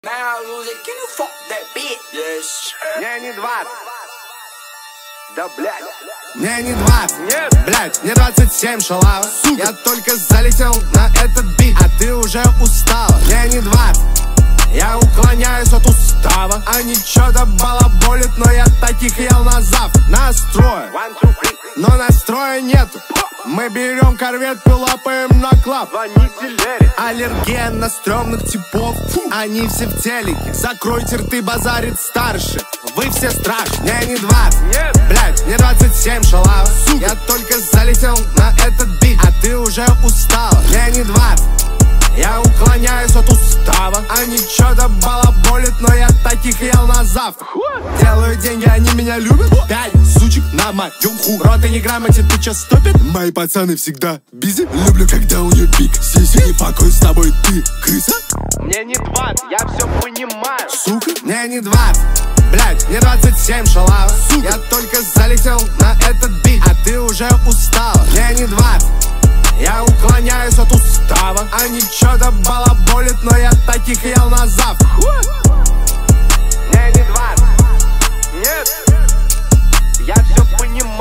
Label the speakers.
Speaker 1: Мне не 20. Да блядь.
Speaker 2: Мне не 20.
Speaker 1: Нет.
Speaker 2: Блядь, мне 27, шалава. Сука. Я только залетел на этот бит, а ты уже устала. Мне не 20. Я уклоняюсь от устава. Они чё-то балаболят, но я таких ел на завтрак. Настрой, но настроя нету. Мы берем корветку, лапаем на клап.
Speaker 1: Звоните Лере.
Speaker 2: Аллерген на стрёмных типов. Они все в телеке. Закройте рты, базарит старший. Вы все страшные. Мне не 20.
Speaker 1: Нет.
Speaker 2: Блядь, мне 27, шалава. Сука. Я только залетел на этот бит, а ты уже устала. Мне не 20. Я уклоняюсь от устава. Они чё-то балаболят, но я таких ел на завтрак. Делаю деньги, они меня любят. 5 сучек на моем ху. Рот и не грамоте, ты чё ступит?
Speaker 3: Мои пацаны всегда бизи. Люблю, когда у нее пик. Сиси, не факую с тобой, ты крыса?
Speaker 1: Мне не 20, я все понимаю.
Speaker 2: Сука. Мне не 20. Блядь, мне 27, шалава. Сука. Я только залетел на этот бит, а ты уже устала. Мне не 20. Я уклоняюсь от устава. Они чё-то балаболят, но я таких ел на завтрак.
Speaker 1: Мне не 20. Нет. Я все понимаю.